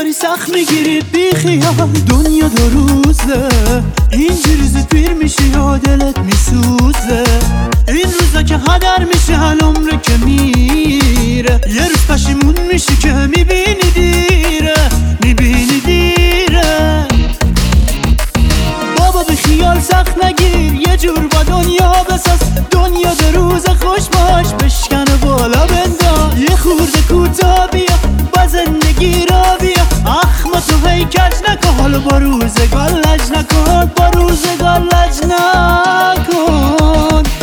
داری سخت میگیری بی خیال. دنیا دو روزه اینجوری زود پیر میشی یا دلت میسوزه. این روزا که هدر میشه عمر که میره، یه روز پشیمون میشی که میبینی دیره، میبینی دیره. بابا بی خیال سخت نگیر، یه جور با دنیا بساز. دنیا دو روز خوش باش بشکن و بالا بنداز. یه خورده کوتاه بیا با زندگی را بیا. اخم تو هی کج نکن، حالا با روزگار لج نکن، با روزگار لج نکن.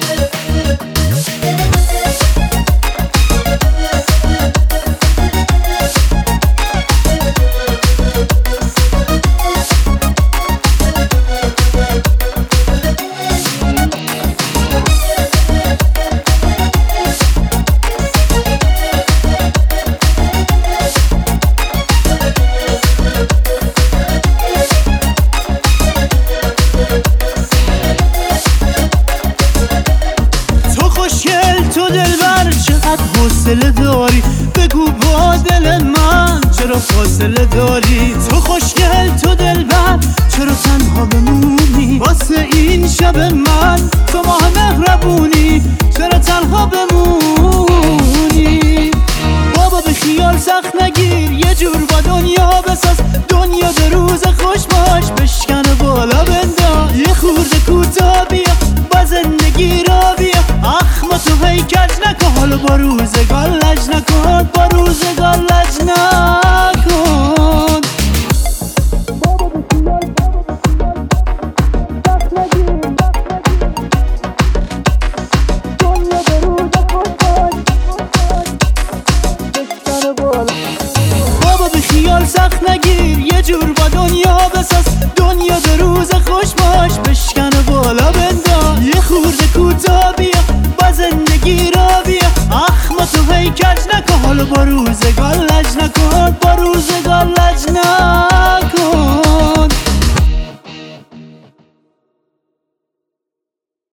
تو دلبر چقدر حوصله داری، بگو با دل من چرا فاصله داری. تو خوشگل تو دلبر چرا تنها بمونی، واسه این شب من تو ماه مهربونی، چرا تنها بمونی. بابا به خیال سخت نگیر، یه جور با دنیا بساز. دنیا دو روز خوش باش بشکن و بالا بنداز. یه خورده کوتاه بیا با زندگی را بیا. اخم تو هی کج نکن، حالا با روزگار لج نکن، با روزگار لج نکن. بابا به خیال سخت نگیر، یه جور با دنیا بساز. دنیا دو روز خوش باش بشکن و بالا بنداز. یه خورده کوتاه بیا با زندگی را بیا. اخم تو هی کج نکن، حالا با روزگار